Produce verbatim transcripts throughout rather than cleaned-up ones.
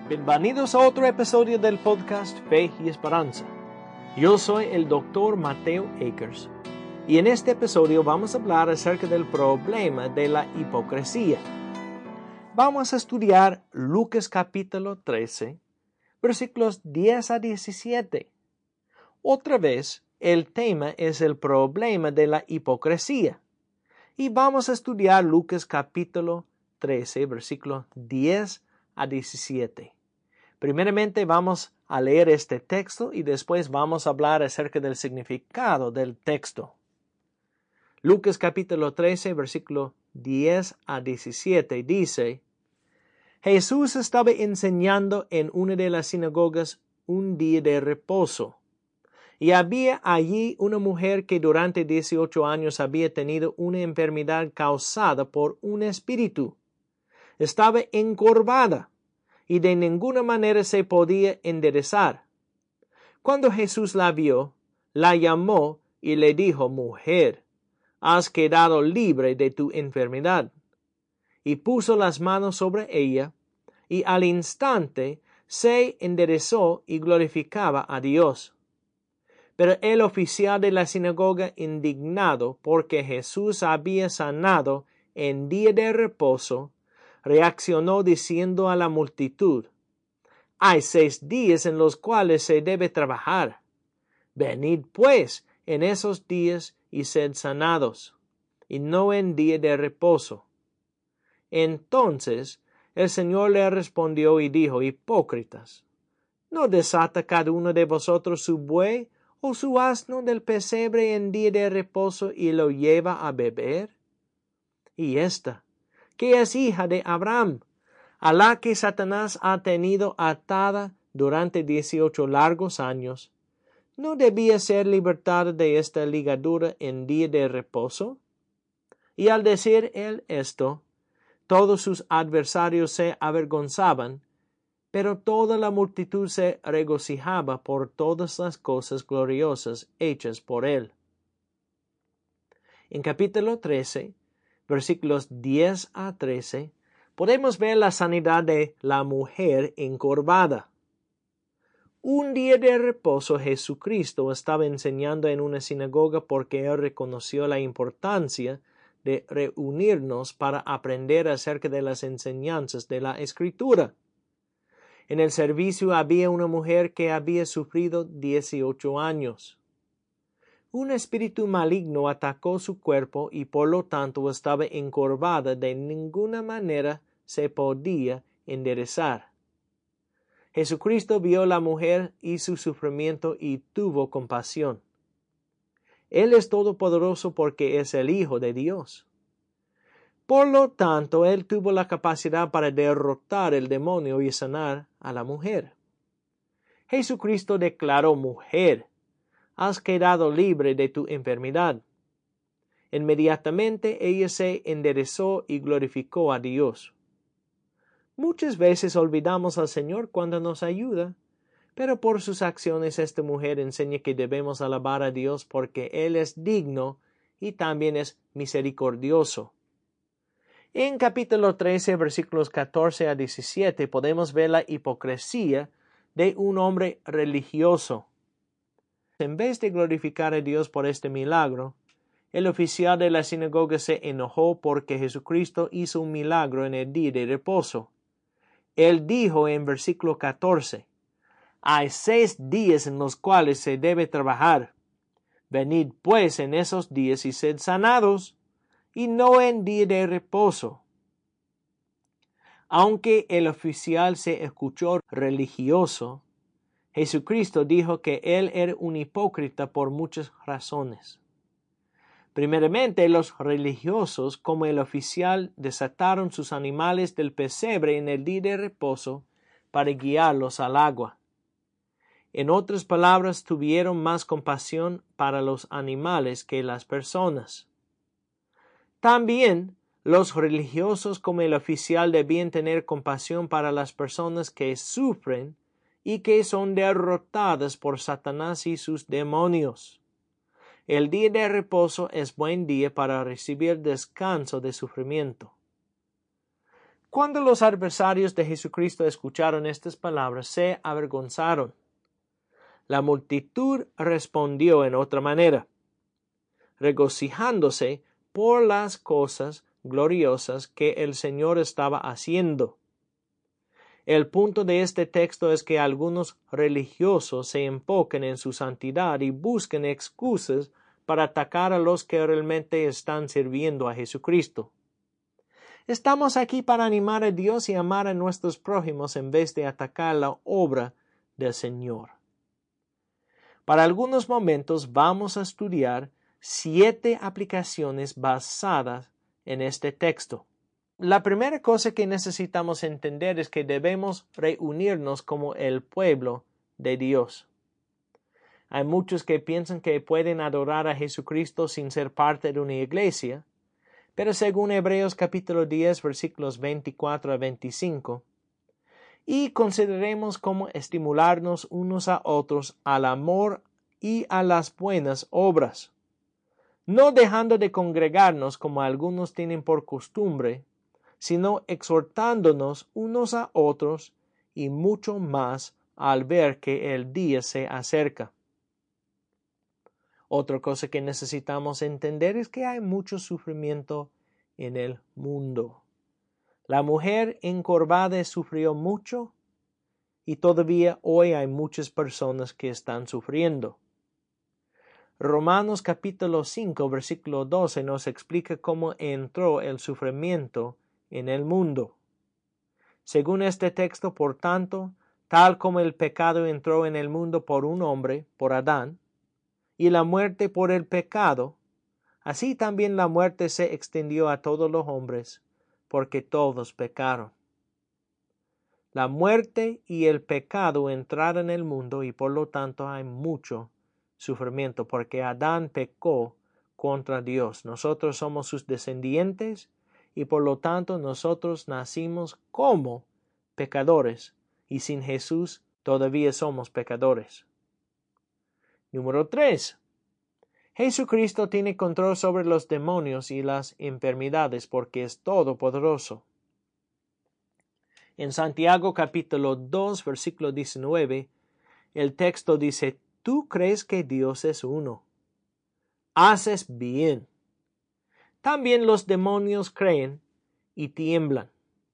Bienvenidos a otro episodio del podcast Fe y Esperanza. Yo soy el doctor Mateo Akers y en este episodio vamos a hablar acerca del problema de la hipocresía. Vamos a estudiar Lucas capítulo trece, versículos diez a diecisiete. Otra vez, el tema es el problema de la hipocresía. Y vamos a estudiar Lucas capítulo trece, versículos diez a diecisiete. Primeramente vamos a leer este texto y después vamos a hablar acerca del significado del texto. Lucas capítulo trece, versículo diez a diecisiete dice: Jesús estaba enseñando en una de las sinagogas un día de reposo. Y había allí una mujer que durante dieciocho años había tenido una enfermedad causada por un espíritu. Estaba encorvada y de ninguna manera se podía enderezar. Cuando Jesús la vio, la llamó y le dijo: Mujer, has quedado libre de tu enfermedad. Y puso las manos sobre ella, y al instante se enderezó y glorificaba a Dios. Pero el oficial de la sinagoga, indignado porque Jesús había sanado en día de reposo, reaccionó diciendo a la multitud: Hay seis días en los cuales se debe trabajar. Venid pues en esos días y sed sanados, y no en día de reposo. Entonces el Señor le respondió y dijo: Hipócritas, ¿no desata cada uno de vosotros su buey o su asno del pesebre en día de reposo y lo lleva a beber? Y esta, que es hija de Abraham, a la que Satanás ha tenido atada durante dieciocho largos años, ¿no debía ser libertada de esta ligadura en día de reposo? Y al decir él esto, todos sus adversarios se avergonzaban, pero toda la multitud se regocijaba por todas las cosas gloriosas hechas por él. En capítulo trece, versículos diez a trece, podemos ver la sanidad de la mujer encorvada. Un día de reposo Jesucristo estaba enseñando en una sinagoga porque él reconoció la importancia de reunirnos para aprender acerca de las enseñanzas de la Escritura. En el servicio había una mujer que había sufrido dieciocho años. Un espíritu maligno atacó su cuerpo y por lo tanto estaba encorvada, de ninguna manera se podía enderezar. Jesucristo vio a la mujer y su sufrimiento y tuvo compasión. Él es todopoderoso porque es el Hijo de Dios. Por lo tanto, él tuvo la capacidad para derrotar el demonio y sanar a la mujer. Jesucristo declaró: Mujer, has quedado libre de tu enfermedad. Inmediatamente ella se enderezó y glorificó a Dios. Muchas veces olvidamos al Señor cuando nos ayuda, pero por sus acciones esta mujer enseña que debemos alabar a Dios porque Él es digno y también es misericordioso. En capítulo trece, versículos catorce a diecisiete, podemos ver la hipocresía de un hombre religioso. En vez de glorificar a Dios por este milagro, el oficial de la sinagoga se enojó porque Jesucristo hizo un milagro en el día de reposo. Él dijo en versículo catorce: Hay seis días en los cuales se debe trabajar. Venid pues en esos días y sed sanados, y no en día de reposo. Aunque el oficial se escuchó religioso, Jesucristo dijo que él era un hipócrita por muchas razones. Primeramente, los religiosos, como el oficial, desataron sus animales del pesebre en el día de reposo para guiarlos al agua. En otras palabras, tuvieron más compasión para los animales que las personas. También, los religiosos como el oficial debían tener compasión para las personas que sufren y que son derrotadas por Satanás y sus demonios. El día de reposo es buen día para recibir descanso de sufrimiento. Cuando los adversarios de Jesucristo escucharon estas palabras, se avergonzaron. La multitud respondió en otra manera, regocijándose por las cosas gloriosas que el Señor estaba haciendo. El punto de este texto es que algunos religiosos se enfoquen en su santidad y busquen excusas para atacar a los que realmente están sirviendo a Jesucristo. Estamos aquí para animar a Dios y amar a nuestros prójimos en vez de atacar la obra del Señor. Para algunos momentos vamos a estudiar siete aplicaciones basadas en este texto. La primera cosa que necesitamos entender es que debemos reunirnos como el pueblo de Dios. Hay muchos que piensan que pueden adorar a Jesucristo sin ser parte de una iglesia, pero según Hebreos capítulo diez versículos veinticuatro a veinticinco, y consideremos cómo estimularnos unos a otros al amor y a las buenas obras, no dejando de congregarnos como algunos tienen por costumbre, sino exhortándonos unos a otros y mucho más al ver que el día se acerca. Otra cosa que necesitamos entender es que hay mucho sufrimiento en el mundo. La mujer encorvada sufrió mucho y todavía hoy hay muchas personas que están sufriendo. Romanos capítulo cinco versículo doce nos explica cómo entró el sufrimiento en el mundo. Según este texto, por tanto, tal como el pecado entró en el mundo por un hombre, por Adán, y la muerte por el pecado, así también la muerte se extendió a todos los hombres, porque todos pecaron. La muerte y el pecado entraron en el mundo y por lo tanto hay mucho sufrimiento, porque Adán pecó contra Dios. Nosotros somos sus descendientes y por lo tanto nosotros nacimos como pecadores y sin Jesús todavía somos pecadores. Número tres. Jesucristo tiene control sobre los demonios y las enfermedades porque es todopoderoso. En Santiago capítulo dos versículo diecinueve, el texto dice, tú crees que Dios es uno. Haces bien. También los demonios creen y tiemblan.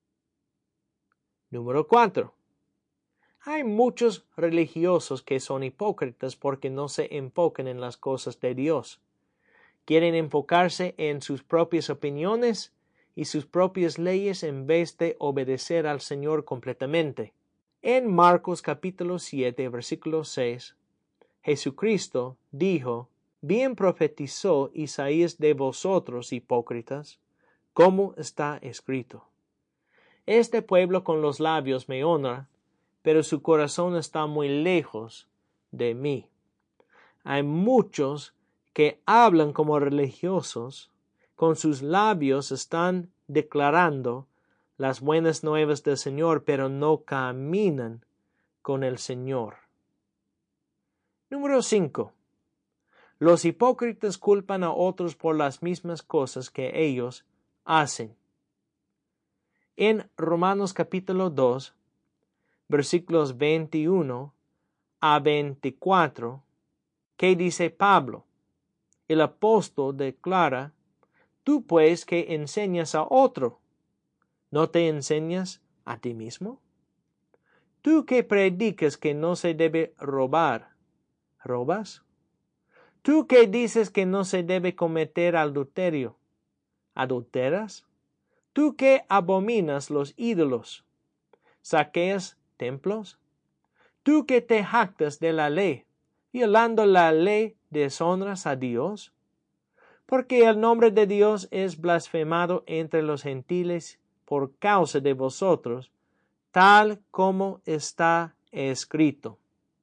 Número cuatro. Hay muchos religiosos que son hipócritas porque no se enfocan en las cosas de Dios. Quieren enfocarse en sus propias opiniones y sus propias leyes en vez de obedecer al Señor completamente. En Marcos capítulo siete, versículo seis, Jesucristo dijo, bien profetizó Isaías de vosotros, hipócritas, como está escrito. Este pueblo con los labios me honra, pero su corazón está muy lejos de mí. Hay muchos que hablan como religiosos, con sus labios están declarando las buenas nuevas del Señor, pero no caminan con el Señor. Número cinco. Los hipócritas culpan a otros por las mismas cosas que ellos hacen. En Romanos capítulo dos, versículos veintiuno a veinticuatro, ¿qué dice Pablo? El apóstol declara, tú pues que enseñas a otro, ¿no te enseñas a ti mismo? Tú que predicas que no se debe robar, ¿robas? Tú que dices que no se debe cometer adulterio, ¿adulteras? Tú que abominas los ídolos, ¿saqueas templos? Tú que te jactas de la ley, violando la ley, deshonras a Dios. Porque el nombre de Dios es blasfemado entre los gentiles por causa de vosotros, tal como está escrito.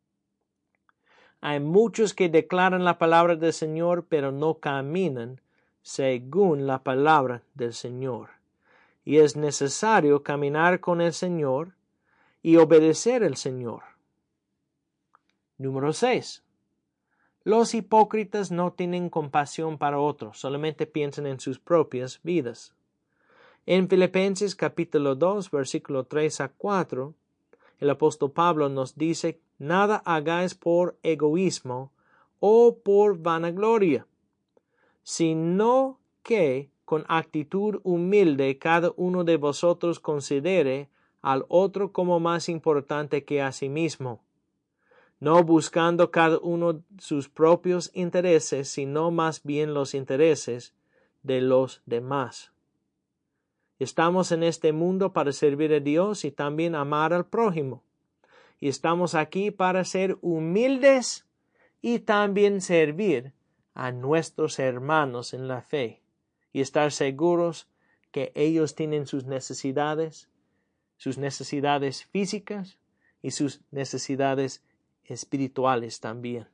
Hay muchos que declaran la palabra del Señor, pero no caminan según la palabra del Señor. Y es necesario caminar con el Señor y obedecer al Señor. Número seis. Los hipócritas no tienen compasión para otros, solamente piensan en sus propias vidas. En Filipenses capítulo dos, versículo tres a cuatro, el apóstol Pablo nos dice, nada hagáis por egoísmo o por vanagloria, sino que con actitud humilde cada uno de vosotros considere al otro como más importante que a sí mismo, no buscando cada uno sus propios intereses, sino más bien los intereses de los demás. Estamos en este mundo para servir a Dios y también amar al prójimo. Y estamos aquí para ser humildes y también servir a nuestros hermanos en la fe y estar seguros que ellos tienen sus necesidades, sus necesidades físicas y sus necesidades espirituales también.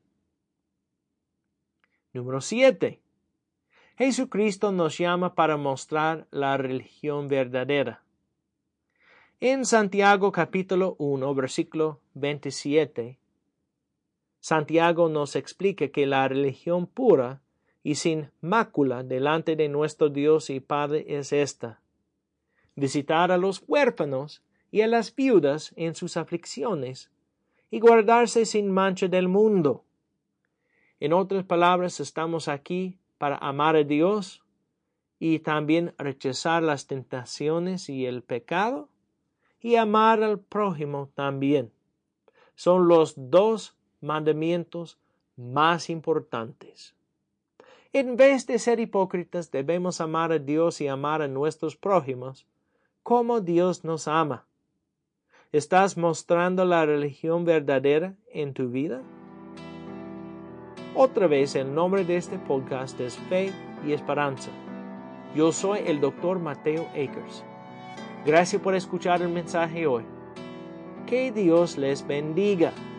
Número siete. Jesucristo nos llama para mostrar la religión verdadera. En Santiago capítulo uno, versículo veintisiete, Santiago nos explica que la religión pura y sin mácula delante de nuestro Dios y Padre es esta: visitar a los huérfanos y a las viudas en sus aflicciones, y guardarse sin mancha del mundo. En otras palabras, estamos aquí para amar a Dios y también rechazar las tentaciones y el pecado, y amar al prójimo también. Son los dos mandamientos más importantes. En vez de ser hipócritas, debemos amar a Dios y amar a nuestros prójimos como Dios nos ama. ¿Estás mostrando la religión verdadera en tu vida? Otra vez, el nombre de este podcast es Fe y Esperanza. Yo soy el doctor Mateo Akers. Gracias por escuchar el mensaje hoy. Que Dios les bendiga.